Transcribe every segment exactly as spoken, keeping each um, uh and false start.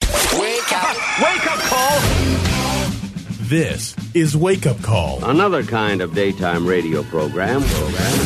Wake up. Wake up call. This is Wake Up Call. Another kind of daytime radio program. program.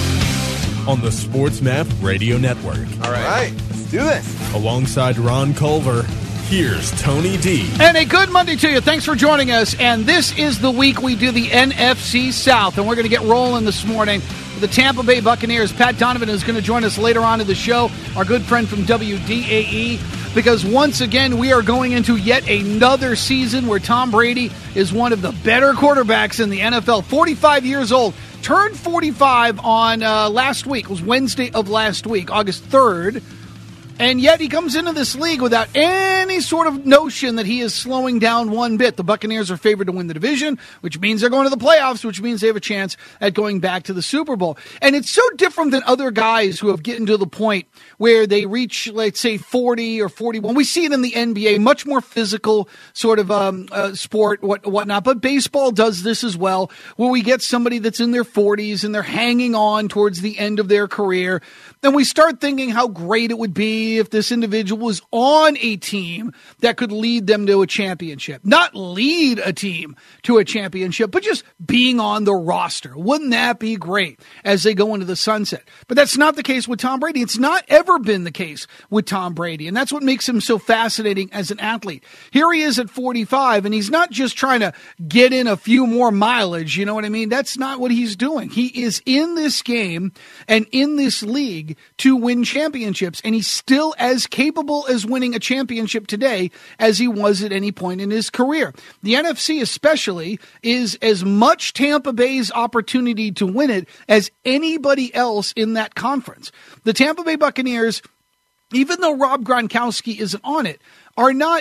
On the Sports Map Radio Network. All right. All right. Let's do this. Alongside Ron Culver, here's Tony D. And a good Monday to you. Thanks for joining us. And this is the week we do the N F C South. And we're going to get rolling this morning with the Tampa Bay Buccaneers. Pat Donovan is going to join us later on in the show, our good friend from W D A E. Because once again, we are going into yet another season where Tom Brady is one of the better quarterbacks in the N F L. forty-five years old. Turned forty-five on uh, last week. It was Wednesday of last week, August third. And yet he comes into this league without any sort of notion that he is slowing down one bit. The Buccaneers are favored to win the division, which means they're going to the playoffs, which means they have a chance at going back to the Super Bowl. And it's so different than other guys who have gotten to the point where they reach, let's say, forty or forty-one. We see it in the N B A, much more physical sort of um, uh, sport, what whatnot. But baseball does this as well, where we get somebody that's in their forties and they're hanging on towards the end of their career. Then we start thinking how great it would be if this individual was on a team that could lead them to a championship. Not lead a team to a championship, but just being on the roster. Wouldn't that be great as they go into the sunset? But that's not the case with Tom Brady. It's not ever been the case with Tom Brady, and that's what makes him so fascinating as an athlete. Here he is at forty-five, and he's not just trying to get in a few more mileage, you know what I mean? That's not what he's doing. He is in this game and in this league to win championships, and he's still as capable as winning a championship today as he was at any point in his career. The N F C especially is as much Tampa Bay's opportunity to win it as anybody else in that conference. The Tampa Bay Buccaneers, even though Rob Gronkowski isn't on it, are not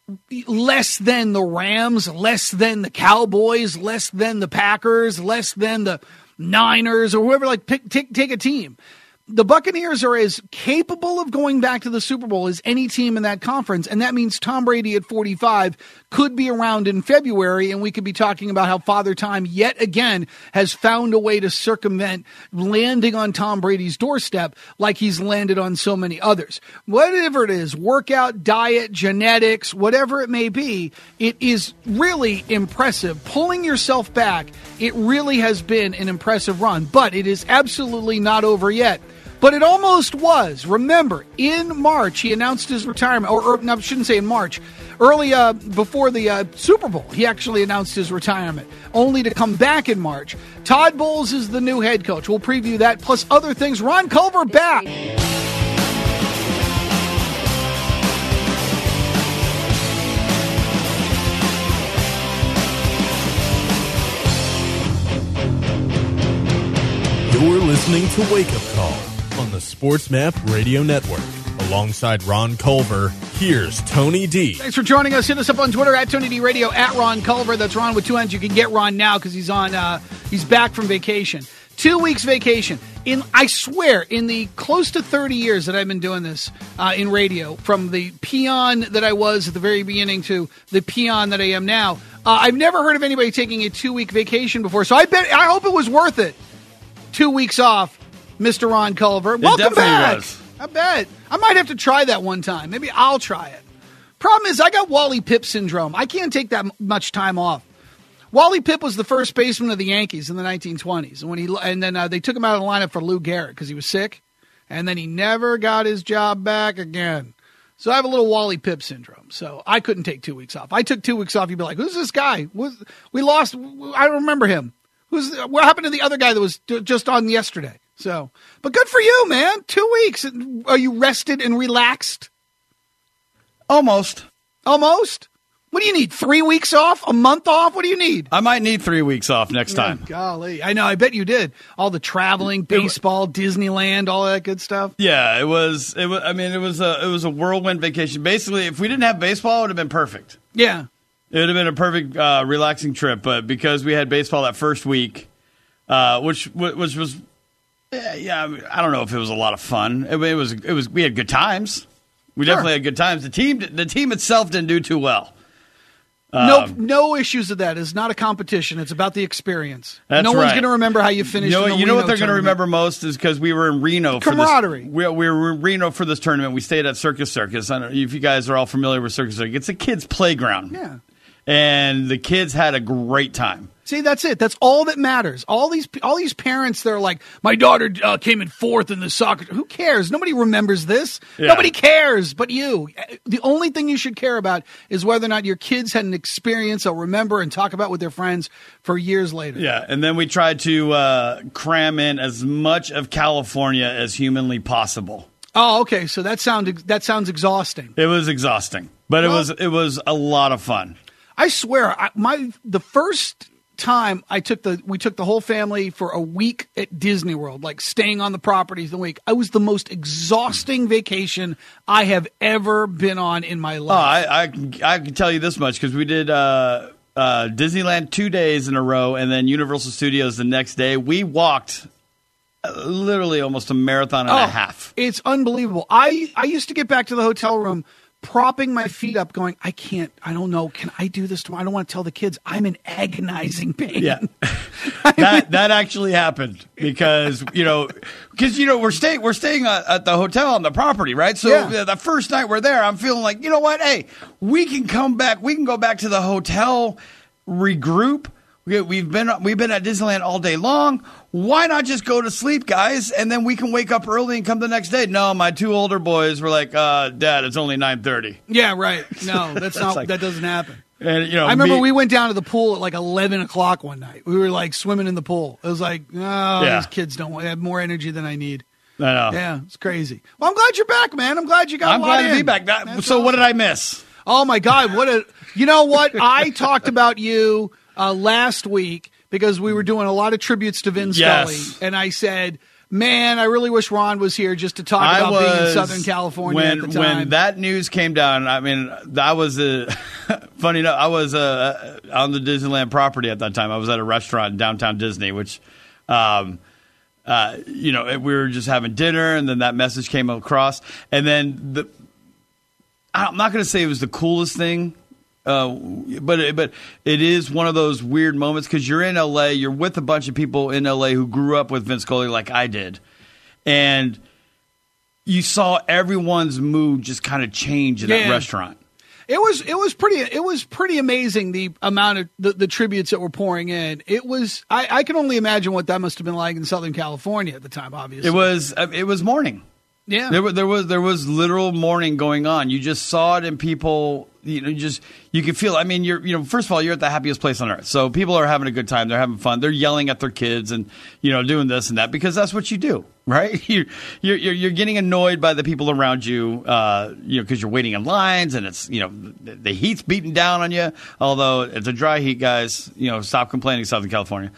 less than the Rams, less than the Cowboys, less than the Packers, less than the Niners, or whoever, like pick, take, take a team. The Buccaneers are as capable of going back to the Super Bowl as any team in that conference, and that means Tom Brady at forty-five could be around in February, and we could be talking about how Father Time yet again has found a way to circumvent landing on Tom Brady's doorstep like he's landed on so many others. Whatever it is, workout, diet, genetics, whatever it may be, it is really impressive. Pulling yourself back, it really has been an impressive run, but it is absolutely not over yet. But it almost was. Remember, in March, he announced his retirement. Or, or no, I shouldn't say in March. Early uh, before the uh, Super Bowl, he actually announced his retirement, only to come back in March. Todd Bowles is the new head coach. We'll preview that, plus other things. Ron Culver back. You're listening to Wake Up Call on the Sports Map Radio Network. Alongside Ron Culver, here's Tony D. Thanks for joining us. Hit us up on Twitter at Tony D Radio, at Ron Culver. That's Ron with two N's. You can get Ron now because he's on. Uh, he's back from vacation. Two weeks vacation. In I swear, in the close to thirty years that I've been doing this uh, in radio, from the peon that I was at the very beginning to the peon that I am now, uh, I've never heard of anybody taking a two-week vacation before. So I bet. I hope it was worth it. Two weeks off, Mister Ron Culver. Welcome back. Was. I bet. I might have to try that one time. Maybe I'll try it. Problem is, I got Wally Pipp syndrome. I can't take that much time off. Wally Pipp was the first baseman of the Yankees in the nineteen twenties. And, when he, and then uh, they took him out of the lineup for Lou Gehrig because he was sick. And then he never got his job back again. So I have a little Wally Pipp syndrome. So I couldn't take two weeks off. I took two weeks off. You'd be like, who's this guy? We lost. I don't remember him. Who's what happened to the other guy that was just on yesterday? So, but good for you, man. Two weeks. Are you rested and relaxed? Almost. Almost? What do you need? Three weeks off? A month off? What do you need? I might need three weeks off next time. Oh, golly. I know. I bet you did. All the traveling, baseball, Disneyland, all that good stuff. Yeah, it was. It was. I mean, it was a it was a whirlwind vacation. Basically, if we didn't have baseball, it would have been perfect. Yeah. It would have been a perfect, uh, relaxing trip, but because we had baseball that first week, uh, which which was, yeah, I, mean, I don't know if it was a lot of fun. It, it was, it was. We had good times. We sure. definitely had good times. The team, the team itself, didn't do too well. No, Um, no issues of that. It's not a competition. It's about the experience. That's no one's right. going to remember how you finished. You know, in the you know Reno what they're going to tournament. remember most is because we were in Reno for Camaraderie. this. We, we were in Reno for this tournament. We stayed at Circus Circus. I don't know if you guys are all familiar with Circus Circus. It's a kids' playground. Yeah. And the kids had a great time. See, that's it. That's all that matters. All these, all these parents, they're like, my daughter uh, came in fourth in the soccer. Who cares? Nobody remembers this. Yeah. Nobody cares but you. The only thing you should care about is whether or not your kids had an experience they'll remember and talk about with their friends for years later. Yeah, and then we tried to uh, cram in as much of California as humanly possible. Oh, okay. So that sound that sounds exhausting. It was exhausting, but it Well- was it was a lot of fun. I swear, I, my the first time I took the we took the whole family for a week at Disney World, like staying on the properties the week. I was the most exhausting vacation I have ever been on in my Oh, life. I I, can- I can tell you this much because we did uh, uh, Disneyland two days in a row, and then Universal Studios the next day. We walked uh, literally almost a marathon and Oh, a half. It's unbelievable. I I used to get back to the hotel room, propping my feet up, going, I can't. I don't know. Can I do this tomorrow? I don't want to tell the kids. I'm in agonizing pain. Yeah, that that actually happened because you know because you know we're staying we're staying at, at the hotel on the property, right? So Yeah. uh, the first night we're there, I'm feeling like, you know what? Hey, we can come back. We can go back to the hotel, regroup. We, we've been we've been at Disneyland all day long. Why not just go to sleep, guys, and then we can wake up early and come the next day? No, my two older boys were like, uh, "Dad, it's only nine thirty." Yeah, right. No, that's not. like- that doesn't happen. And you know, I remember me- we went down to the pool at like eleven o'clock one night. We were like swimming in the pool. It was like, oh, Yeah. these kids don't have more energy than I need. I know. Yeah, it's crazy. Well, I'm glad you're back, man. I'm glad you got I'm a lot glad to be in. back. That, That's so, what awesome. did I miss? Oh my God! What a you know what I talked about you uh, last week because we were doing a lot of tributes to Vin Yes. Scully, and I said, "Man, I really wish Ron was here just to talk I about was being in Southern California when at the time." when that news came down. I mean, that was a funny enough. I was uh, on the Disneyland property at that time. I was at a restaurant in downtown Disney, which, um, uh, you know, we were just having dinner, and then that message came across, and then the. I'm not going to say it was the coolest thing. Uh, but it, but it is one of those weird moments because you're in L A, you're with a bunch of people in L A who grew up with Vince Scully like I did, and you saw everyone's mood just kind of change in that Yeah. restaurant. It was it was pretty it was pretty amazing the amount of the, the tributes that were pouring in. It was I, I can only imagine what that must have been like in Southern California at the time. Obviously, It was uh, it was mourning. yeah. There was there was there was literal mourning going on. You just saw it in people. You know, you just you could feel. I mean, you're you know, first of all, you're at the happiest place on earth. So people are having a good time. They're having fun. They're yelling at their kids and you know doing this and that because that's what you do, right? You're you're you're getting annoyed by the people around you, uh, you know, because you're waiting in lines and it's you know the, the heat's beating down on you. Although it's a dry heat, guys. You know, stop complaining, Southern California.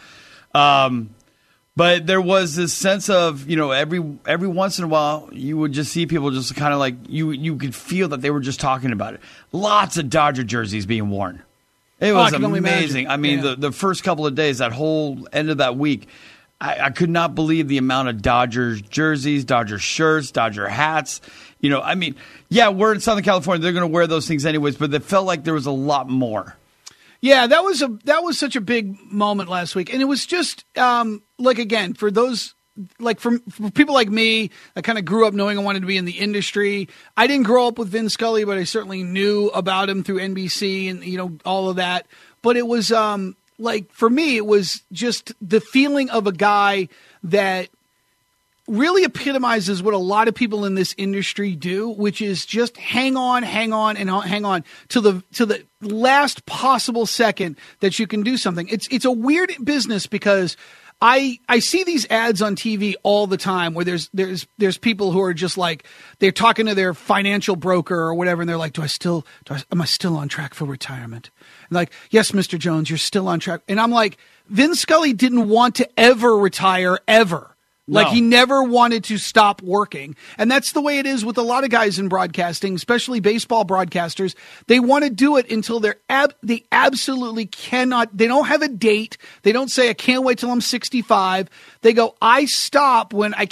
Um, But there was this sense of, you know, every every once in a while, you would just see people just kind of like, you you could feel that they were just talking about it. Lots of Dodger jerseys being worn. It Oh, I was can only amazing. imagine. I mean, Yeah. the, the first couple of days, that whole end of that week, I, I could not believe the amount of Dodgers jerseys, Dodger shirts, Dodger hats. You know, I mean, yeah, we're in Southern California. They're going to wear those things anyways, but it felt like there was a lot more. Yeah, that was a that was such a big moment last week, and it was just um, like again for those like for, for people like me that kind of grew up knowing I wanted to be in the industry. I didn't grow up with Vin Scully, but I certainly knew about him through N B C and you know all of that. But it was um, like for me, it was just the feeling of a guy that really epitomizes what a lot of people in this industry do, which is just hang on, hang on, and hang on to the to the last possible second that you can do something. It's it's a weird business because I I see these ads on T V all the time where there's there's there's people who are just like they're talking to their financial broker or whatever, and they're like, "Do I still do I, am I still on track for retirement?" And like, "Yes, Mister Jones, you're still on track." And I'm like, Vin Scully didn't want to ever retire ever. Like No. he never wanted to stop working. And that's the way it is with a lot of guys in broadcasting, especially baseball broadcasters. They want to do it until they're ab- they absolutely cannot. They don't have a date. They don't say, I can't wait till I'm sixty-five. They go, I stop when I can't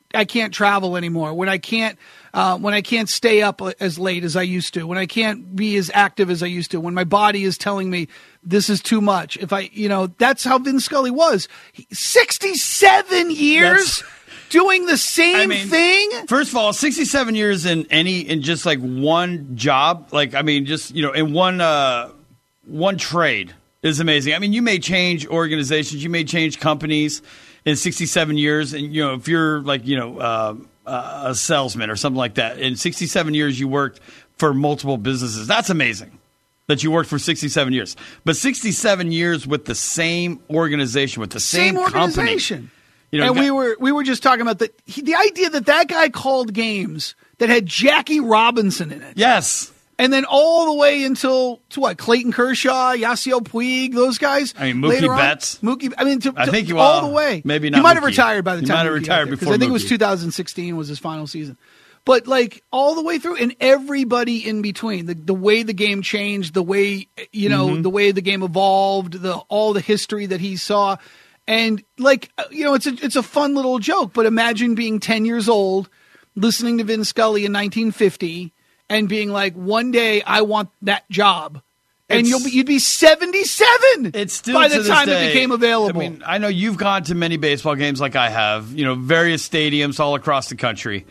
I can't travel anymore, when I can't uh, when I can't stay up as late as I used to, when I can't be as active as I used to, when my body is telling me this is too much. If I, you know, that's how Vin Scully was. He, sixty-seven years that's, doing the same I mean, thing. First of all, sixty-seven years in any in just like one job, like I mean, just you know, in one uh, one trade is amazing. I mean, you may change organizations, you may change companies in sixty-seven years, and you know, if you're like you know uh, uh, a salesman or something like that, in sixty-seven years you worked for multiple businesses. That's amazing that you worked for sixty-seven years. But sixty-seven years with the same organization, with the same, same organization. Company. You know, and got, we were we were just talking about the he, the idea that that guy called games that had Jackie Robinson in it. Yes. And then all the way until to what? Clayton Kershaw, Yasiel Puig, those guys. I mean, Mookie Betts. Mookie. I mean, to, I to, think you all all, the way. Maybe not. He might Mookie. have retired by the he time. He might have Mookie retired there, before. I think Mookie. it was two thousand sixteen was his final season. But like all the way through, and everybody in between, the the way the game changed, the way you know, mm-hmm. the way the game evolved, the all the history that he saw, and like you know, it's a it's a fun little joke. But imagine being ten years old, listening to Vin Scully in nineteen fifty. And being like, one day I want that job, and it's, you'll be, you'd be seventy-seven. It's still by the to time this it day, became available. I mean, I know you've gone to many baseball games like I have. You know, various stadiums all across the country.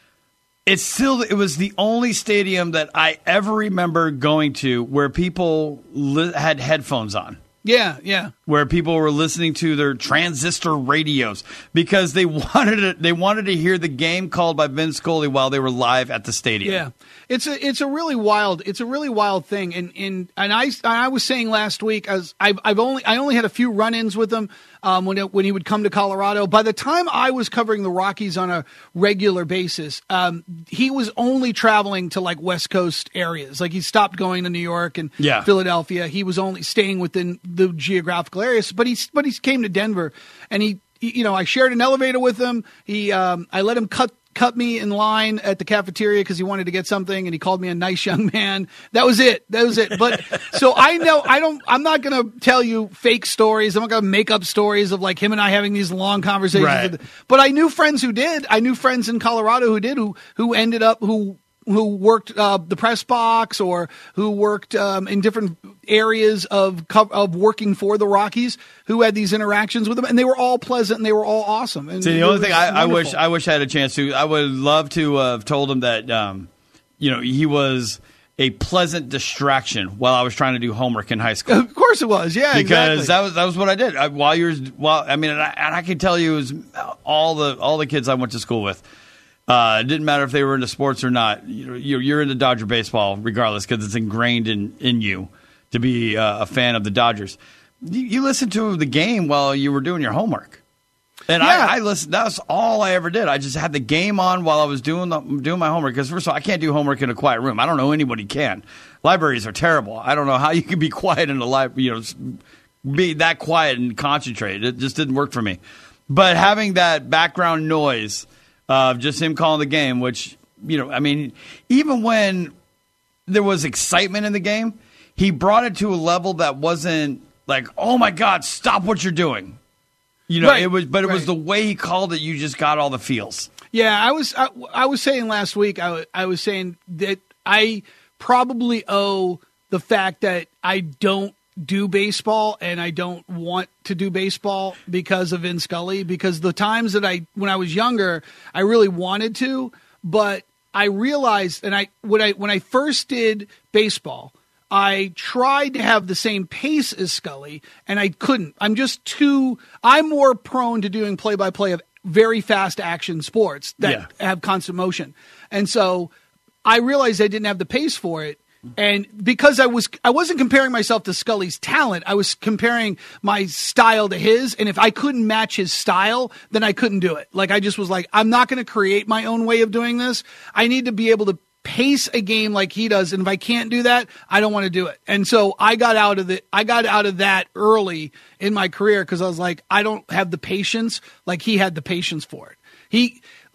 It's still it was the only stadium that I ever remember going to where people li- had headphones on. Yeah, yeah. Where people were listening to their transistor radios because they wanted to, they wanted to hear the game called by Vin Scully while they were live at the stadium. Yeah, it's a it's a really wild it's a really wild thing. And and and I I was saying last week as I've I've only I only had a few run-ins with him um, when it, when he would come to Colorado. By the time I was covering the Rockies on a regular basis, um, he was only traveling to like West Coast areas. Like he stopped going to New York and yeah. Philadelphia. He was only staying within the geographical areas. But he but he came to Denver, and he, he you know I shared an elevator with him. He um, I let him cut. cut me in line at the cafeteria because he wanted to get something, and he called me a nice young man. That was it. That was it. But so I know I don't, I'm not going to tell you fake stories. I'm not going to make up stories of like him and I having these long conversations. Right. With, but I knew friends who did. I knew friends in Colorado who did, who, who ended up, who, who worked uh, the press box or who worked um, in different areas of of working for the Rockies, who had these interactions with them, and they were all pleasant and they were all awesome. And See, the only thing I, I wonderful. wish I wish I had a chance to, I would love to uh, have told him that, um, you know, he was a pleasant distraction while I was trying to do homework in high school. Of course it was, yeah, because exactly. that was that was what I did I, while you're while I mean, and I, and I can tell you, it was all the all the kids I went to school with. Uh, it didn't matter if they were into sports or not. You, you're, you're into Dodger baseball regardless because it's ingrained in, in you to be uh, a fan of the Dodgers. You, you listened to the game while you were doing your homework. And yeah. I, I listened. That was all I ever did. I just had the game on while I was doing the, doing my homework. Because first of all, I can't do homework in a quiet room. I don't know anybody can. Libraries are terrible. I don't know how you can be quiet in a library. You know, be that quiet and concentrate. It just didn't work for me. But having that background noise of just him calling the game, which you know, I mean, even when there was excitement in the game, he brought it to a level that wasn't like, oh my God, stop what you're doing. You know, right, it was, but it right. was the way he called it. You just got all the feels. Yeah, I was, I, I was saying last week, I, I was saying that I probably owe the fact that I don't do baseball and I don't want to do baseball because of Vin Scully, because the times that I, when I was younger, I really wanted to, but I realized, and I, when I, when I first did baseball, I tried to have the same pace as Scully, and I couldn't. I'm just too – I'm more prone to doing play-by-play of very fast action sports that yeah. have constant motion. And so I realized I didn't have the pace for it. And because I, was, I wasn't comparing myself to Scully's talent, I was comparing my style to his, and if I couldn't match his style, then I couldn't do it. Like I just was like, I'm not going to create my own way of doing this. I need to be able to pace a game like he does, and if I can't do that, I don't want to do it. And so I got out of the I got out of that early in my career because I was like, I don't have the patience like he had the patience for it. He like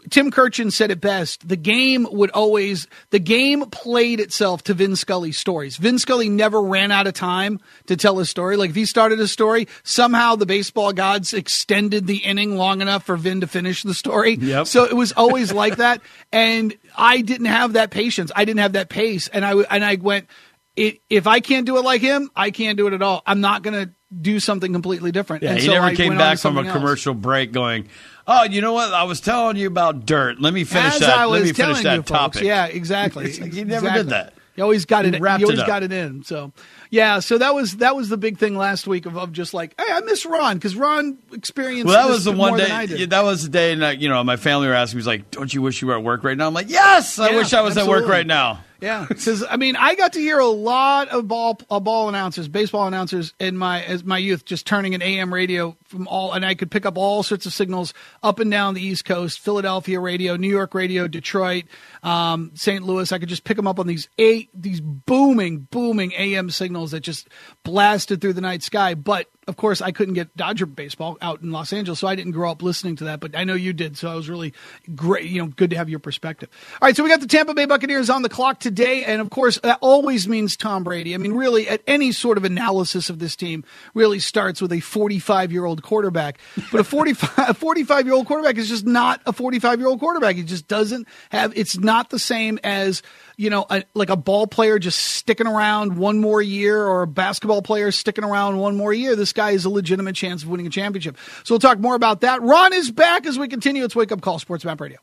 Tim Kirchin said it best. The game would always, the game played itself to Vin Scully's stories. Vin Scully never ran out of time to tell a story. Like if he started a story, somehow the baseball gods extended the inning long enough for Vin to finish the story. Yep. So it was always like that. And I didn't have that patience. I didn't have that pace. And I, and I went, it, if I can't do it like him, I can't do it at all. I'm not going to do something completely different. Yeah, and he so never I came went on back to from a something else. commercial break going, oh, you know what? I was telling you about dirt. Let me finish As that. I was Let me finish telling that you, folks. topic. Yeah, exactly. He never Exactly. did that. You always got He it. wrapped You always it up. got it in. So, yeah. So that was that was the big thing last week of, of just like, hey, I miss Ron because Ron experienced. Well, that this was the one more day. than I did. yeah, That was the day, and uh, you know, my family were asking me, was like, "Don't you wish you were at work right now?" I'm like, "Yes, I Yeah, wish I was at work absolutely. right now." Yeah, because I mean, I got to hear a lot of ball uh, ball announcers, baseball announcers in my as my youth, just turning an A M radio from all, and I could pick up all sorts of signals up and down the East Coast, Philadelphia radio, New York radio, Detroit, um, Saint Louis. I could just pick them up on these eight these booming, booming A M signals that just blasted through the night sky. But of course, I couldn't get Dodger baseball out in Los Angeles, so I didn't grow up listening to that. But I know you did, so I was really great. You know, good to have your perspective. All right, so we got the Tampa Bay Buccaneers on the clock today, and of course, that always means Tom Brady. I mean, really, at any sort of analysis of this team, really starts with a forty-five-year-old quarterback. But a forty-five, a forty-five-year-old quarterback is just not a forty-five-year-old quarterback. He just doesn't have. It's not the same as, you know, a, like a ball player just sticking around one more year or a basketball player sticking around one more year. This guy has a legitimate chance of winning a championship. So we'll talk more about that. Ron is back as we continue. It's Wake Up Call, Sports Map Radio.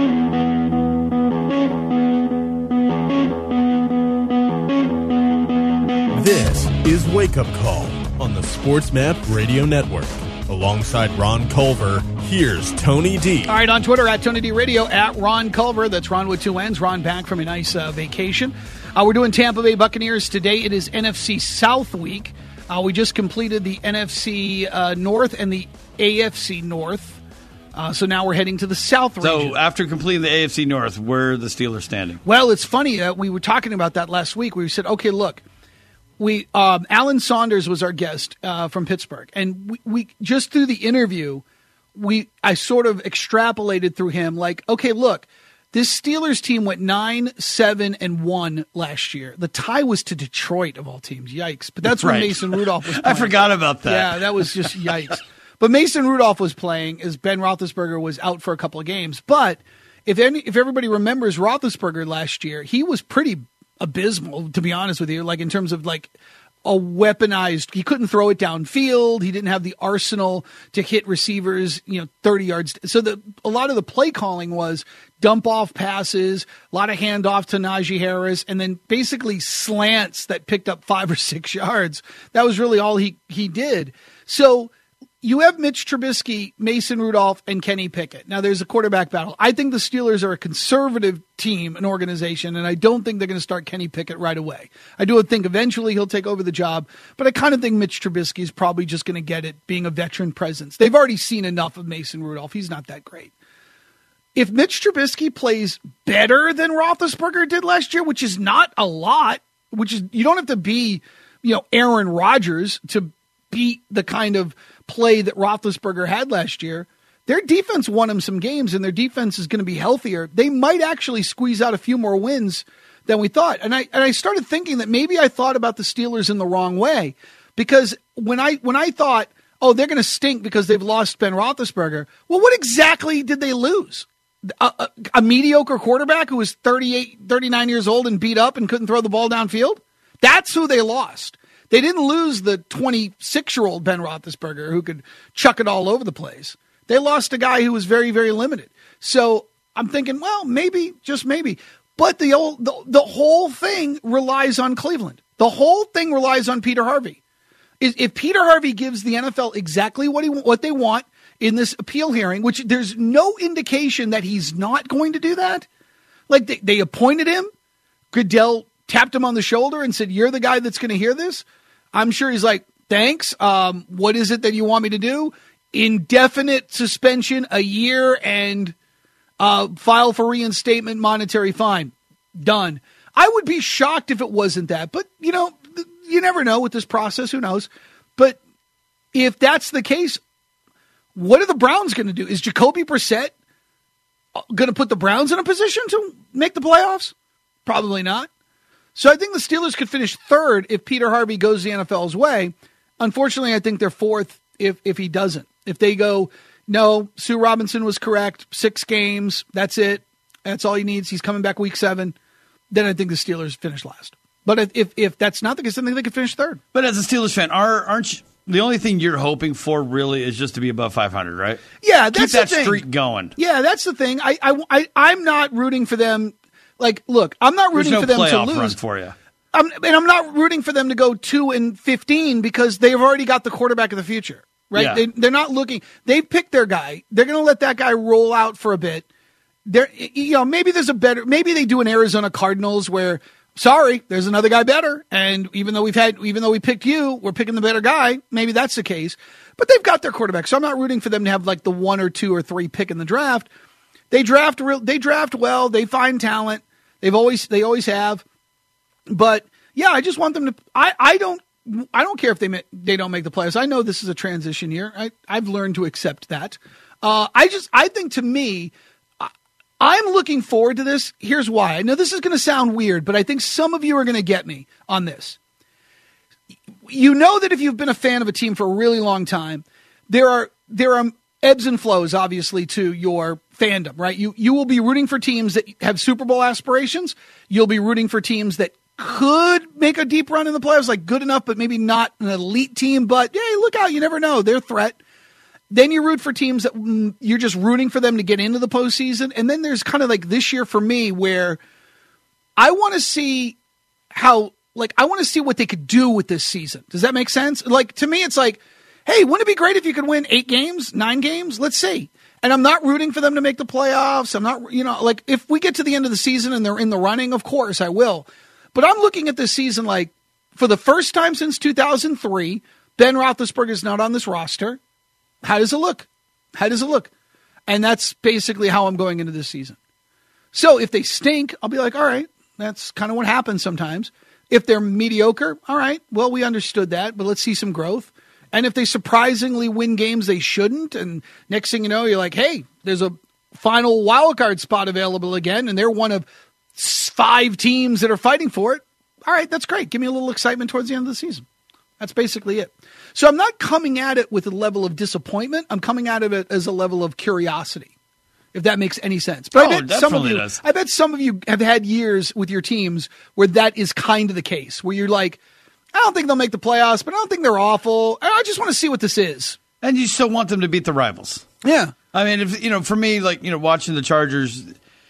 This is Wake Up Call on the Sports Map Radio Network. Alongside Ron Culver, here's Tony D. All right, on Twitter, at Tony D Radio, at Ron Culver. That's Ron with two N's. Ron back from a nice uh, vacation. Uh, we're doing Tampa Bay Buccaneers today. It is N F C South week. Uh, we just completed the N F C uh, North and the A F C North. Uh, so now we're heading to the South region. So after completing the A F C North, where are the Steelers standing? Well, it's funny that we were talking about that last week. We said, okay, look, we um, Alan Saunders was our guest uh, from Pittsburgh, and we, we just through the interview, we I sort of extrapolated through him like, okay, look, this Steelers team went nine, seven, and one last year. The tie was to Detroit of all teams. Yikes! But that's when Right. Mason Rudolph was I playing. forgot about that. Yeah, that was just yikes. But Mason Rudolph was playing as Ben Roethlisberger was out for a couple of games. But if any, if everybody remembers Roethlisberger last year, he was pretty abysmal, to be honest with you, like in terms of like a weaponized, he couldn't throw it downfield. He didn't have the arsenal to hit receivers, you know, thirty yards. So the, a lot of the play calling was dump off passes, a lot of handoff to Najee Harris, and then basically slants that picked up five or six yards. That was really all he, he did. So you have Mitch Trubisky, Mason Rudolph, and Kenny Pickett. Now, there's a quarterback battle. I think the Steelers are a conservative team, an organization, and I don't think they're going to start Kenny Pickett right away. I do think eventually he'll take over the job, but I kind of think Mitch Trubisky is probably just going to get it, being a veteran presence. They've already seen enough of Mason Rudolph. He's not that great. If Mitch Trubisky plays better than Roethlisberger did last year, which is not a lot, which is you don't have to be, you know, Aaron Rodgers to beat the kind of play that Roethlisberger had last year, their defense won them some games, and their defense is going to be healthier. They might actually squeeze out a few more wins than we thought. And I and I started thinking that maybe I thought about the Steelers in the wrong way, because when I when I thought, oh, they're going to stink because they've lost Ben Roethlisberger, well, what exactly did they lose? A, a, a mediocre quarterback who was thirty-eight, thirty-nine years old and beat up and couldn't throw the ball downfield? That's who they lost. They didn't lose the twenty-six-year-old Ben Roethlisberger who could chuck it all over the place. They lost a guy who was very, very limited. So I'm thinking, well, maybe, just maybe. But the, old, the, the whole thing relies on Cleveland. The whole thing relies on Peter Harvey. If Peter Harvey gives the N F L exactly what he what they want in this appeal hearing, which there's no indication that he's not going to do that. Like they, they appointed him. Goodell tapped him on the shoulder and said, you're the guy that's going to hear this. I'm sure he's like, thanks. Um, what is it that you want me to do? Indefinite suspension, a year, and uh, file for reinstatement, monetary fine. Done. I would be shocked if it wasn't that. But, you know, you never know with this process. Who knows? But if that's the case, what are the Browns going to do? Is Jacoby Brissett going to put the Browns in a position to make the playoffs? Probably not. So I think the Steelers could finish third if Peter Harvey goes the N F L's way. Unfortunately, I think they're fourth if if he doesn't. If they go, no, Sue Robinson was correct, six games, that's it. That's all he needs. He's coming back week seven. Then I think the Steelers finish last. But if if, if that's not the case, then I think they could finish third. But as a Steelers fan, are, aren't you, the only thing you're hoping for really is just to be above five hundred, right? Yeah, that's Keep that the thing. streak going. Yeah, that's the thing. I, I, I, I'm not rooting for them. Like, look, I'm not rooting There's no for them to playoff lose. run for you. I'm, and I'm not rooting for them to go two and fifteen because they've already got the quarterback of the future, right? Yeah. They, they're not looking. They've picked their guy. They're going to let that guy roll out for a bit. They're, you know, maybe there's a better. Maybe they do an Arizona Cardinals where, sorry, there's another guy better. And even though we've had, even though we picked you, we're picking the better guy. Maybe that's the case. But they've got their quarterback, so I'm not rooting for them to have like the one or two or three pick in the draft. They draft real. They draft well. They find talent. They've always. They always have. But yeah, I just want them to. I, I don't. I don't care if they ma- they don't make the playoffs. I know this is a transition year. I, I've learned to accept that. Uh, I just. I think to me. I'm looking forward to this. Here's why. I know this is going to sound weird, but I think some of you are going to get me on this. You know that if you've been a fan of a team for a really long time, there are there are ebbs and flows, obviously, to your fandom, right? You you will be rooting for teams that have Super Bowl aspirations. You'll be rooting for teams that could make a deep run in the playoffs, like good enough, but maybe not an elite team. But, hey, look out. You never know. They're a threat. Then you root for teams that mm, you're just rooting for them to get into the postseason. And then there's kind of like this year for me where I want to see how, like, I want to see what they could do with this season. Does that make sense? Like, to me, it's like, hey, wouldn't it be great if you could win eight games, nine games? Let's see. And I'm not rooting for them to make the playoffs. I'm not, you know, like, if we get to the end of the season and they're in the running, of course I will. But I'm looking at this season like, for the first time since two thousand three, Ben Roethlisberger is not on this roster. How does it look? How does it look? And that's basically how I'm going into this season. So if they stink, I'll be like, all right, that's kind of what happens sometimes. If they're mediocre, all right, well, we understood that, but let's see some growth. And if they surprisingly win games they shouldn't, and next thing you know, you're like, hey, there's a final wildcard spot available again, and they're one of five teams that are fighting for it. All right, that's great. Give me a little excitement towards the end of the season. That's basically it. So I'm not coming at it with a level of disappointment. I'm coming at it as a level of curiosity, if that makes any sense. But oh, I bet some of you, does. I bet some of you have had years with your teams where that is kind of the case, where you're like, I don't think they'll make the playoffs, but I don't think they're awful. I just want to see what this is. And you still want them to beat the rivals. Yeah. I mean, if you know, for me, like, you know, watching the Chargers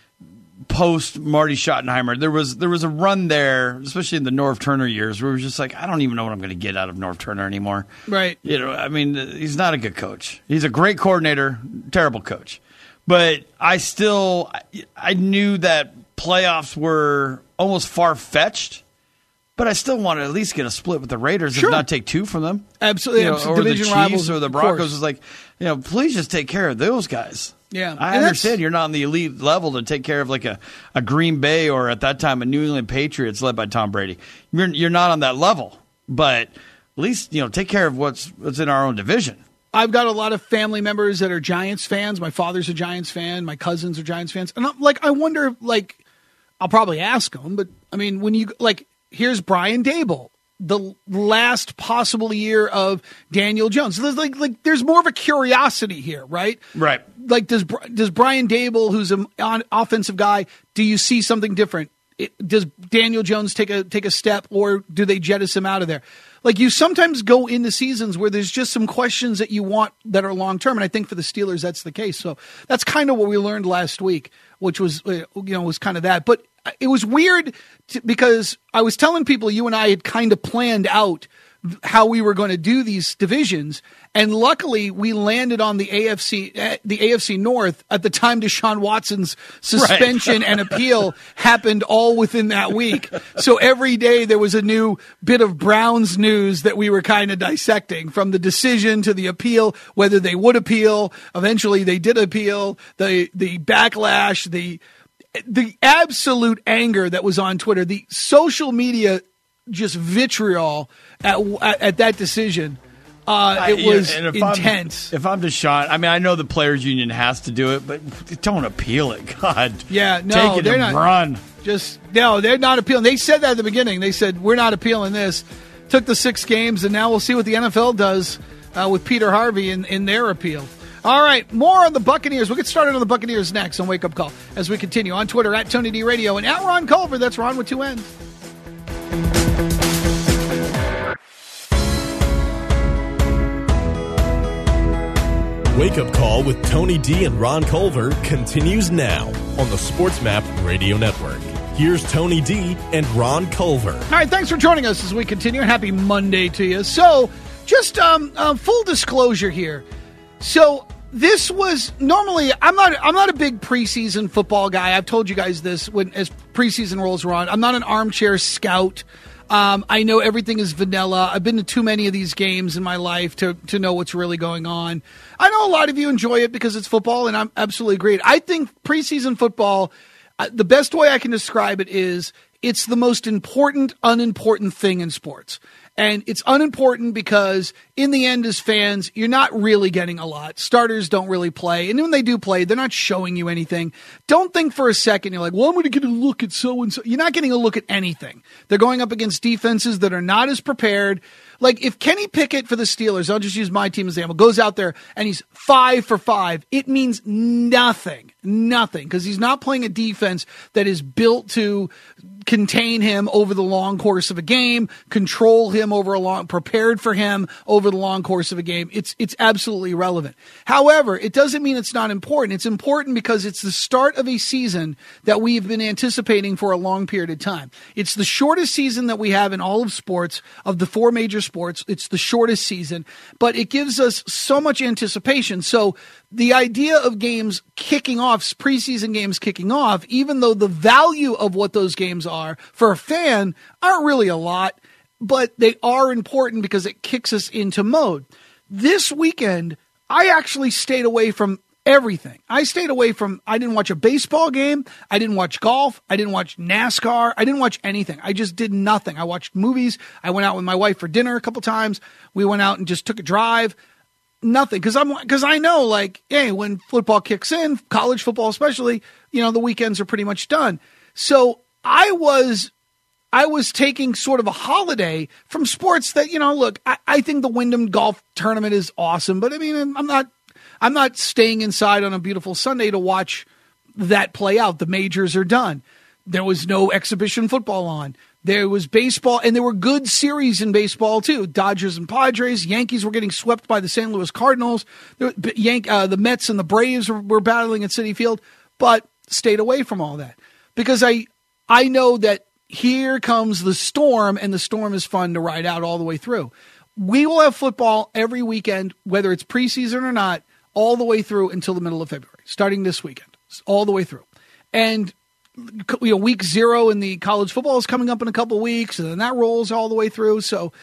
post Marty Schottenheimer, there was there was a run there, especially in the Norv Turner years, where it was just like, I don't even know what I'm going to get out of Norv Turner anymore. Right. You know, I mean, he's not a good coach. He's a great coordinator, terrible coach. But I still, I knew that playoffs were almost far-fetched, but I still want to at least get a split with the Raiders, Sure. if not take two from them. Absolutely. You know, Absolutely. or Division the Chiefs rivals, or the of Broncos. course. Is like, you know, please just take care of those guys. Yeah. I And understand that's- you're not on the elite level to take care of like a, a Green Bay or at that time a New England Patriots led by Tom Brady. You're you're not on that level, but at least, you know, take care of what's what's in our own division. I've got a lot of family members that are Giants fans. My father's a Giants fan. My cousins are Giants fans. And I'm like, I wonder, like, I'll probably ask them, but I mean, when you, like, here's Brian Dable, the last possible year of Daniel Jones. So there's like, like, there's more of a curiosity here, right? Right. Like, does does Brian Dable, who's an on, offensive guy, do you see something different? It, does Daniel Jones take a take a step, or do they jettison him out of there? Like, you sometimes go into seasons where there's just some questions that you want that are long term, and I think for the Steelers that's the case. So that's kind of what we learned last week, which was you know was kind of that. But it was weird to, because I was telling people you and I had kind of planned out how we were going to do these divisions, and luckily we landed on the A F C, the A F C North at the time Deshaun Watson's suspension right. and appeal happened all within that week. So every day there was a new bit of Browns news that we were kind of dissecting, from the decision to the appeal, whether they would appeal. Eventually they did appeal. The the backlash, the the absolute anger that was on Twitter, the social media just vitriol at, at that decision Uh, it I, was and if intense. I'm, if I'm Deshaun, I mean, I know the players' union has to do it, but don't appeal it. God, yeah, no, take it they're and not. Run. Just no, they're not appealing. They said that at the beginning. They said we're not appealing this. Took the six games, and now we'll see what the N F L does uh, with Peter Harvey in, in their appeal. All right, more on the Buccaneers. We'll get started on the Buccaneers next on Wake Up Call as we continue on Twitter at Tony D Radio and at Ron Culver. That's Ron with two N's. Wake Up Call with Tony D and Ron Culver continues now on the SportsMap Radio Network. Here's Tony D and Ron Culver. All right, thanks for joining us as we continue. Happy Monday to you. So, just um, uh, full disclosure here. So, this was normally I'm not I'm not a big preseason football guy. I've told you guys this when as preseason rolls around. I'm not an armchair scout. Um, I know everything is vanilla. I've been to too many of these games in my life to, to know what's really going on. I know a lot of you enjoy it because it's football, and I'm absolutely great. I think preseason football, uh, the best way I can describe it is it's the most important, unimportant thing in sports. And it's unimportant because in the end, as fans, you're not really getting a lot. Starters don't really play. And when they do play, they're not showing you anything. Don't think for a second, you're like, well, I'm going to get a look at so-and-so. You're not getting a look at anything. They're going up against defenses that are not as prepared. Like if Kenny Pickett for the Steelers, I'll just use my team as an example, goes out there and he's five for five, it means nothing, nothing, because he's not playing a defense that is built to contain him over the long course of a game, control him over a long, prepared for him over the long course of a game. It's it's absolutely irrelevant. However, it doesn't mean it's not important. It's important because it's the start of a season that we've been anticipating for a long period of time. It's the shortest season that we have in all of sports, of the four major sports. It's the shortest season, but it gives us so much anticipation. So the idea of games kicking off, preseason games kicking off, even though the value of what those games are for a fan aren't really a lot, but they are important because it kicks us into mode. This weekend, I actually stayed away from everything. I stayed away from, I didn't watch a baseball game. I didn't watch golf. I didn't watch NASCAR. I didn't watch anything. I just did nothing. I watched movies. I went out with my wife for dinner a couple times. We went out and just took a drive. Nothing. Because I'm, because I know, like, hey, when football kicks in, college football especially, you know, the weekends are pretty much done. So I was, I was taking sort of a holiday from sports that, you know, look, I, I think the Wyndham Golf Tournament is awesome, but I mean, I'm not, I'm not staying inside on a beautiful Sunday to watch that play out. The majors are done. There was no exhibition football on. There was baseball, and there were good series in baseball, too. Dodgers and Padres. Yankees were getting swept by the Saint Louis Cardinals. The, Yank, uh, the Mets and the Braves were, were battling at Citi Field, but stayed away from all that. Because I, I know that here comes the storm, and the storm is fun to ride out all the way through. We will have football every weekend, whether it's preseason or not, all the way through until the middle of February, starting this weekend, all the way through. And you know, week zero in the college football is coming up in a couple of weeks, and then that rolls all the way through. So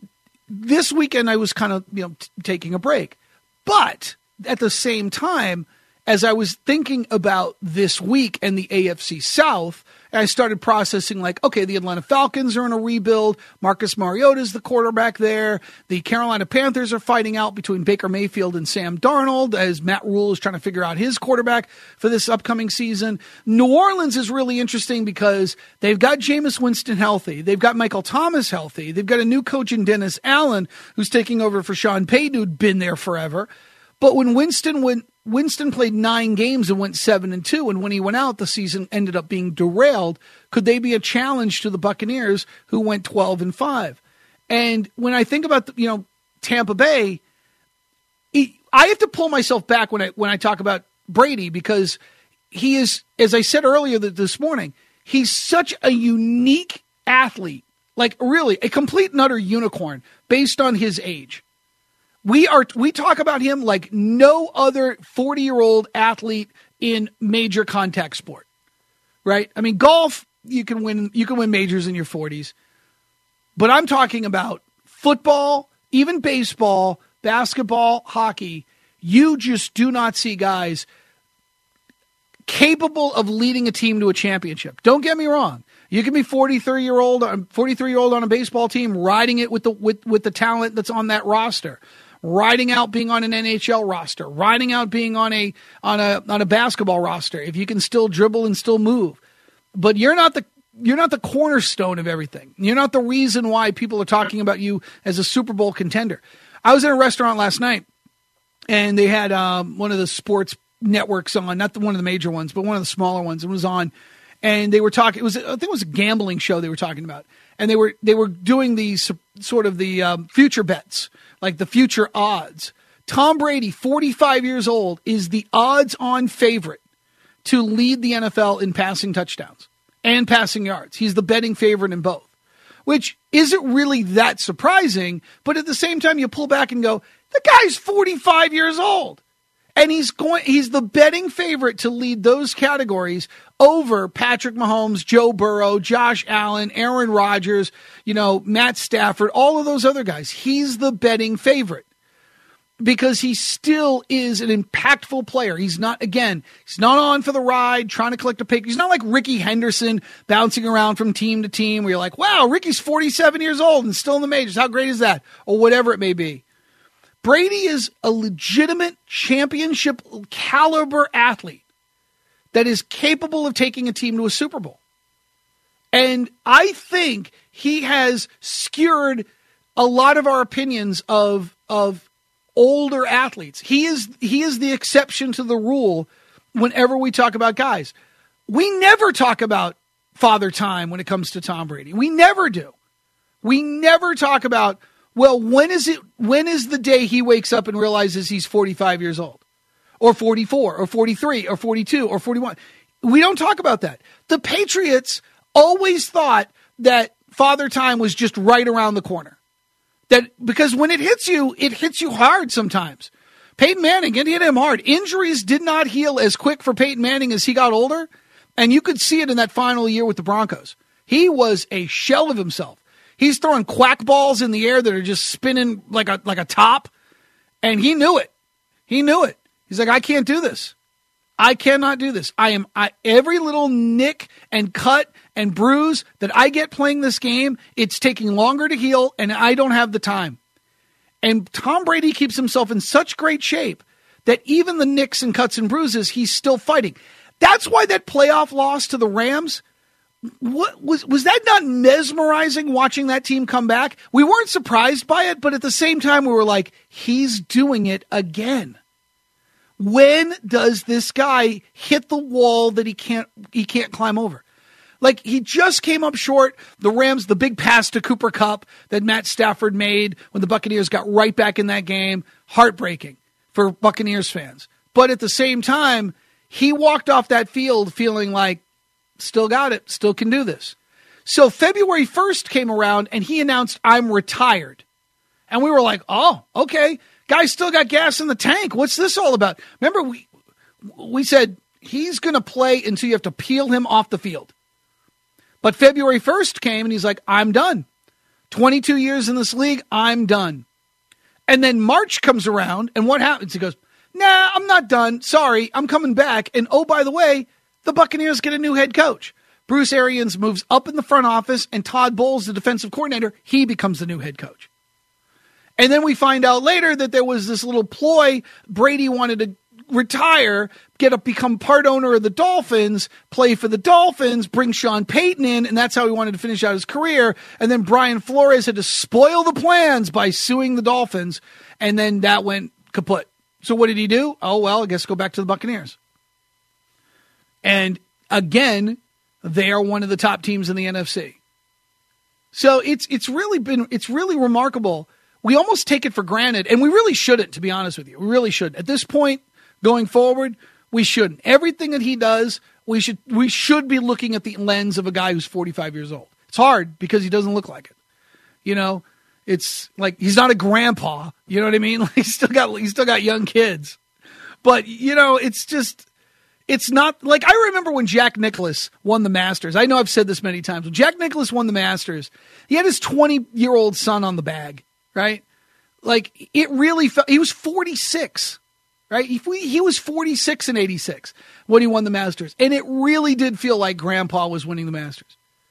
this weekend I was kind of, you know, t- taking a break. But at the same time, as I was thinking about this week and the A F C South, I started processing like, okay, the Atlanta Falcons are in a rebuild. Marcus Mariota is the quarterback there. The Carolina Panthers are fighting out between Baker Mayfield and Sam Darnold as Matt Rule is trying to figure out his quarterback for this upcoming season. New Orleans is really interesting because they've got Jameis Winston healthy. They've got Michael Thomas healthy. They've got a new coach in Dennis Allen who's taking over for Sean Payton, who'd been there forever. But when Winston went, Winston played nine games and went seven and two, and when he went out, the season ended up being derailed. Could they be a challenge to the Buccaneers, who went twelve and five? And when I think about the, you know Tampa Bay, he, I have to pull myself back when I when I talk about Brady because he is, as I said earlier this morning, he's such a unique athlete, like really a complete and utter unicorn based on his age. We are we talk about him like no other forty-year-old athlete in major contact sport, right? I mean, golf, you can win you can win majors in your forties. But I'm talking about football, even baseball, basketball, hockey. You just do not see guys capable of leading a team to a championship. Don't get me wrong. You can be forty-three-year-old, forty-three-year-old on a baseball team, riding it with the with, with the talent that's on that roster, riding out being on an N H L roster, riding out being on a on a on a basketball roster. If you can still dribble and still move, but you're not the you're not the cornerstone of everything. You're not the reason why people are talking about you as a Super Bowl contender. I was in a restaurant last night, and they had um, one of the sports networks on, not the, one of the major ones, but one of the smaller ones. It was on. And they were talking. It was, I think, it was a gambling show they were talking about, and they were they were doing these sort of the um, future bets, like the future odds. Tom Brady, forty-five years old, is the odds-on favorite to lead the N F L in passing touchdowns and passing yards. He's the betting favorite in both, which isn't really that surprising. But at the same time, you pull back and go, the guy's forty-five years old. And he's going. He's the betting favorite to lead those categories over Patrick Mahomes, Joe Burrow, Josh Allen, Aaron Rodgers, you know, Matt Stafford, all of those other guys. He's the betting favorite because he still is an impactful player. He's not, again, he's not on for the ride, trying to collect a pick. He's not like Ricky Henderson bouncing around from team to team where you're like, wow, Ricky's forty-seven years old and still in the majors. How great is that? Or whatever it may be. Brady is a legitimate championship caliber athlete that is capable of taking a team to a Super Bowl. And I think he has skewered a lot of our opinions of, of older athletes. He is, he is the exception to the rule whenever we talk about guys. We never talk about Father Time when it comes to Tom Brady. We never do. We never talk about, well, when is it? When is the day he wakes up and realizes he's forty-five years old, or forty-four, or forty-three, or forty-two, or forty-one? We don't talk about that. The Patriots always thought that Father Time was just right around the corner. That because when it hits you, it hits you hard sometimes. Peyton Manning, it hit him hard. Injuries did not heal as quick for Peyton Manning as he got older, and you could see it in that final year with the Broncos. He was a shell of himself. He's throwing quack balls in the air that are just spinning like a like a top, and he knew it. He knew it. He's like, I can't do this. I cannot do this. I am I, every little nick and cut and bruise that I get playing this game, it's taking longer to heal, and I don't have the time. And Tom Brady keeps himself in such great shape that even the nicks and cuts and bruises, he's still fighting. That's why that playoff loss to the Rams, what was was that not mesmerizing watching that team come back? We weren't surprised by it, but at the same time we were like, he's doing it again. When does this guy hit the wall that he can't he can't climb over? Like, he just came up short. The Rams, the big pass to Cooper Kupp that Matt Stafford made when the Buccaneers got right back in that game, heartbreaking for Buccaneers fans. But at the same time, he walked off that field feeling like, still got it, still can do this. So February first came around, and he announced, I'm retired. And we were like, oh, okay. Guy still got gas in the tank. What's this all about? Remember, we we said he's going to play until you have to peel him off the field. But February first came, and he's like, I'm done. twenty-two years in this league, I'm done. And then March comes around, and what happens? He goes, nah, I'm not done. Sorry, I'm coming back. And oh, by the way, the Buccaneers get a new head coach. Bruce Arians moves up in the front office, and Todd Bowles, the defensive coordinator, he becomes the new head coach. And then we find out later that there was this little ploy. Brady wanted to retire, get a, become part owner of the Dolphins, play for the Dolphins, bring Sean Payton in, and that's how he wanted to finish out his career. And then Brian Flores had to spoil the plans by suing the Dolphins, and then that went kaput. So what did he do? Oh, well, I guess go back to the Buccaneers. And again, they are one of the top teams in the N F C. So it's it's really been it's really remarkable. We almost take it for granted, and we really shouldn't, to be honest with you. We really shouldn't. At this point, going forward, we shouldn't. Everything that he does, we should we should be looking at the lens of a guy who's forty-five years old. It's hard because he doesn't look like it. You know, it's like he's not a grandpa. You know what I mean? Like he's still got he's still got young kids. But, you know, it's just it's not like I remember when Jack Nicklaus won the Masters. I know I've said this many times. When Jack Nicklaus won the Masters, he had his twenty-year-old son on the bag, right? Like it really felt he was forty-six. Right? If we, he was forty-six in eighty-six when he won the Masters. And it really did feel like Grandpa was winning the Masters.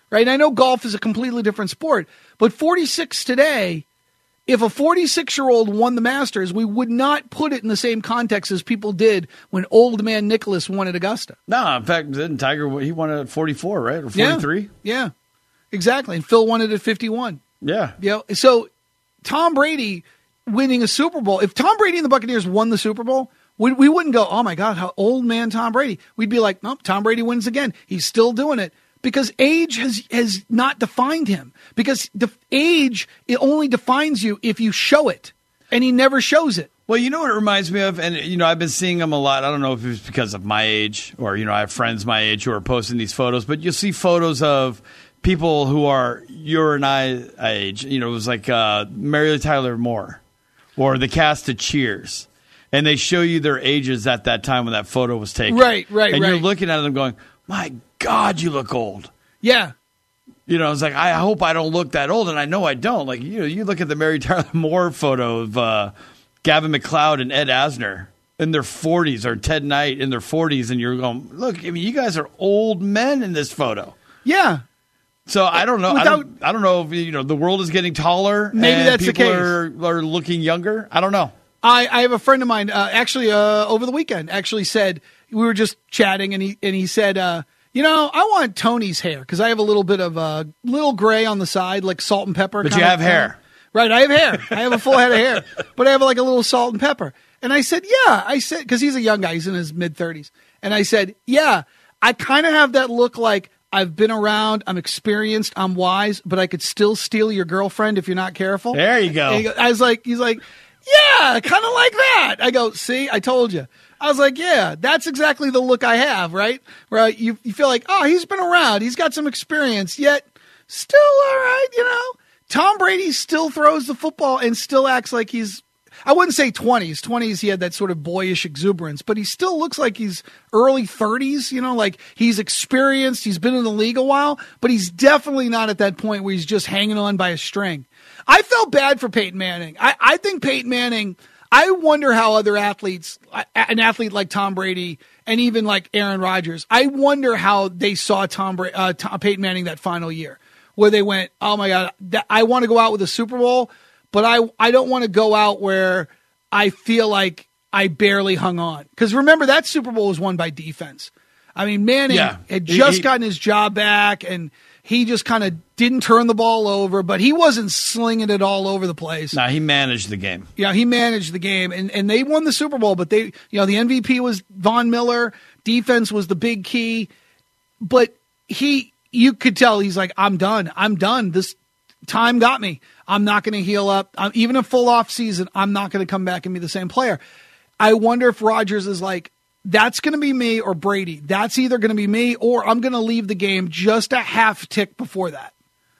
right? And I know golf is a completely different sport, but forty-six today, if a forty-six-year-old won the Masters, we would not put it in the same context as people did when old man Nicklaus won at Augusta. No, in fact, didn't Tiger, he won it at forty-four, right? Or forty-three? Yeah, yeah, exactly. And Phil won it at fifty-one. Yeah. You know, so Tom Brady winning a Super Bowl, if Tom Brady and the Buccaneers won the Super Bowl, we, we wouldn't go, oh, my God, how old man Tom Brady. We'd be like, nope, Tom Brady wins again. He's still doing it. Because age has, has not defined him. Because the age, it only defines you if you show it. And he never shows it. Well, you know what it reminds me of? And, you know, I've been seeing him a lot. I don't know if it's because of my age or, you know, I have friends my age who are posting these photos. But you'll see photos of people who are your and I age. You know, it was like uh, Mary Tyler Moore or the cast of Cheers. And they show you their ages at that time when that photo was taken. Right, right, and right. you're looking at them going, my God, you look old. Yeah. You know, it's like, I hope I don't look that old, and I know I don't. Like, you know, you look at the Mary Tyler Moore photo of uh, Gavin McLeod and Ed Asner in their forties, or Ted Knight in their forties, and you're going, look, I mean, you guys are old men in this photo. Yeah. So I don't know. Without, I don't. I don't know if you know the world is getting taller. Maybe and that's the people case. Are, are looking younger. I don't know. I, I have a friend of mine, uh, actually, uh, over the weekend, actually said, we were just chatting, and he and he said, uh, you know, I want Tony's hair, because I have a little bit of uh, little gray on the side, like salt and pepper. But you have of, hair. Uh, right, I have hair. I have a full head of hair, but I have like a little salt and pepper. And I said, yeah, I said, because he's a young guy, he's in his mid-thirties. And I said, yeah, I kind of have that look like I've been around, I'm experienced, I'm wise, but I could still steal your girlfriend if you're not careful. There you go. He goes, I was like, he's like, yeah, kind of like that. I go, see, I told you. I was like, yeah, that's exactly the look I have, right? Where you, you feel like, oh, he's been around. He's got some experience, yet still all right, you know? Tom Brady still throws the football and still acts like he's, I wouldn't say twenties. twenties, he had that sort of boyish exuberance, but he still looks like he's early thirties, you know, like he's experienced, he's been in the league a while, but he's definitely not at that point where he's just hanging on by a string. I felt bad for Peyton Manning. I, I think Peyton Manning, I wonder how other athletes, an athlete like Tom Brady and even like Aaron Rodgers, I wonder how they saw Tom, Bra- uh, Tom Peyton Manning that final year, where they went, oh my God, that, I want to go out with a Super Bowl, but I, I don't want to go out where I feel like I barely hung on. Because remember, that Super Bowl was won by defense. I mean, Manning yeah. had just he, he, gotten his job back, and he just kind of didn't turn the ball over, but he wasn't slinging it all over the place. No, nah, he managed the game. Yeah, he managed the game, and, and they won the Super Bowl, but they, you know, the M V P was Von Miller. Defense was the big key, but he, you could tell he's like, I'm done. I'm done. This time got me. I'm not going to heal up. I'm, even a full off season, I'm not going to come back and be the same player. I wonder if Rodgers is like, that's going to be me or Brady. That's either going to be me or I'm going to leave the game just a half tick before that.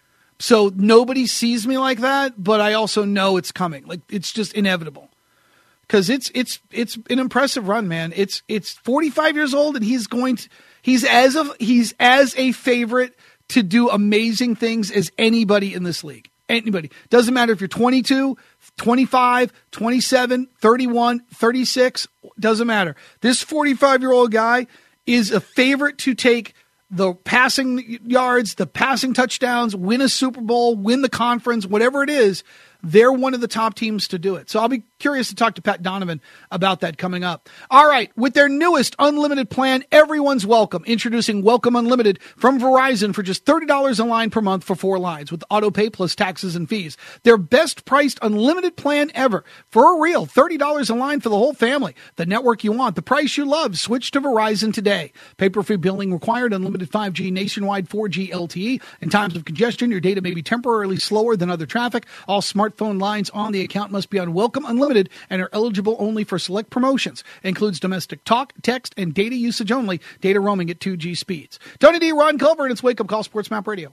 So nobody sees me like that, but I also know it's coming. Like, it's just inevitable. Because it's it's it's an impressive run, man. It's it's forty-five years old, and he's going to he's as of he's as a favorite to do amazing things as anybody in this league. Anybody. Doesn't matter if you're twenty-two, twenty-five, twenty-seven, thirty-one, thirty-six, doesn't matter. This forty-five-year-old guy is a favorite to take the passing yards, the passing touchdowns, win a Super Bowl, win the conference, whatever it is. They're one of the top teams to do it. So I'll be curious to talk to Pat Donovan about that coming up. All right, with their newest unlimited plan, everyone's welcome. Introducing Welcome Unlimited from Verizon for just thirty dollars a line per month for four lines with auto pay plus taxes and fees. Their best priced unlimited plan ever. For a real, thirty dollars a line for the whole family. The network you want, the price you love. Switch to Verizon today. Paper-free billing required, unlimited five G nationwide, four G L T E. In times of congestion, your data may be temporarily slower than other traffic. All smartphone lines on the account must be on Welcome Unlimited and are eligible only for select promotions. Includes domestic talk, text, and data usage only. Data roaming at two G speeds. Tony D, Ron Culver, and it's Wake Up Call Sports Map Radio.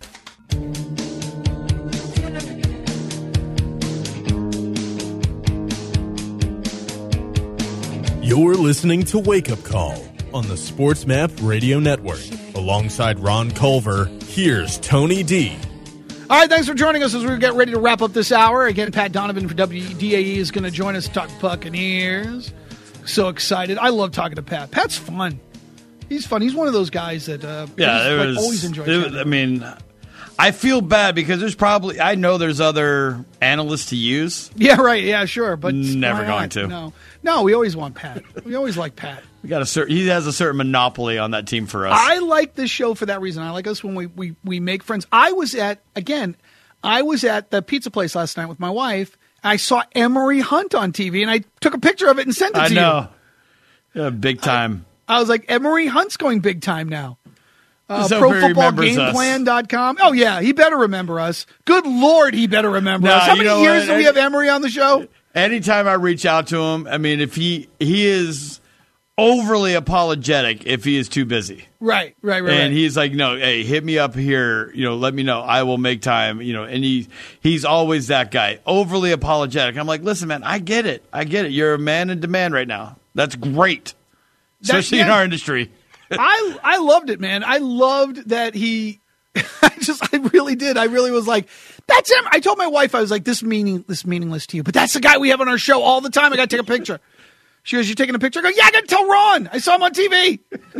You're listening to Wake Up Call on the Sports Map Radio Network. Alongside Ron Culver, here's Tony D. All right, thanks for joining us as we get ready to wrap up this hour. Again, Pat Donovan from W D A E is going to join us to talk Buccaneers. So excited. I love talking to Pat. Pat's fun. He's fun. He's one of those guys that uh, yeah, it like, was, always enjoys it. I mean, I feel bad because there's probably I know there's other analysts to use. Yeah, right. Yeah, sure, but Never why going not? to. No, no. We always want Pat. We always like Pat. We got a certain. He has a certain monopoly on that team for us. I like this show for that reason. I like us when we, we, we make friends. I was at again. I was at the pizza place last night with my wife. I saw Emory Hunt on T V, and I took a picture of it and sent it I to know. you. Yeah, big time. I, I was like, Emory Hunt's going big time now. Uh, So pro he football remembers game us. plan dot com. Oh, yeah, he better remember us. Good Lord, he better remember Nah, us. How you many know years what? do we have Emory on the show? Anytime I reach out to him, I mean, if he he is overly apologetic if he is too busy. Right, right, right. And right. he's like, no, hey, hit me up here. You know, let me know. I will make time. You know, and he he's always that guy, overly apologetic. I'm like, listen, man, I get it. I get it. You're a man in demand right now. That's great, especially yeah. in our industry. I I loved it, man. I loved that he. I just, I really did. I really was like, that's him. I told my wife, I was like, this meaning, this meaningless to you, but that's the guy we have on our show all the time. I got to take a picture. She goes, "You taking a picture?" I go, "Yeah, I got to tell Ron. I saw him on T V."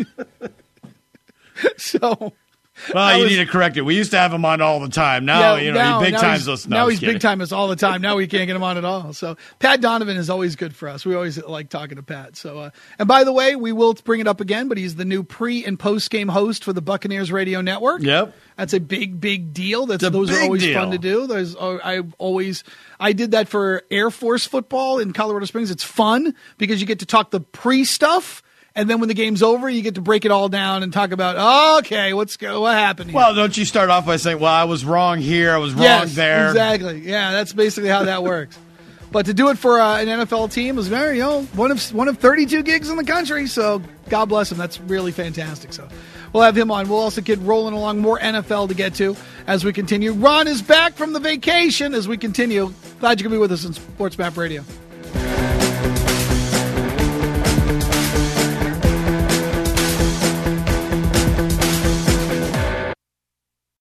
So. Well, you was, need to correct it. We used to have him on all the time. Now, yeah, you know, now, he big now times he's, us. No, now I'm he's just kidding. big time us all the time. Now we can't get him on at all. So Pat Donovan is always good for us. We always like talking to Pat. So, uh, and by the way, we will bring it up again, but he's the new pre and post game host for the Buccaneers Radio Network. Yep. That's a big, big deal. That's It's a those are big always deal. fun to do. There's, uh, I always, I did that for Air Force football in Colorado Springs. It's fun because you get to talk the pre stuff. And then when the game's over, you get to break it all down and talk about, okay, what's go, what happened here? Well, don't you start off by saying, well, I was wrong here, I was wrong yes, there. exactly. Yeah, that's basically how that works. But to do it for uh, an N F L team is very, you know, one of one of thirty-two gigs in the country. So God bless him. That's really fantastic. So we'll have him on. We'll also get rolling along more N F L to get to as we continue. Ron is back from the vacation as we continue. Glad you could be with us on Sports Map Radio.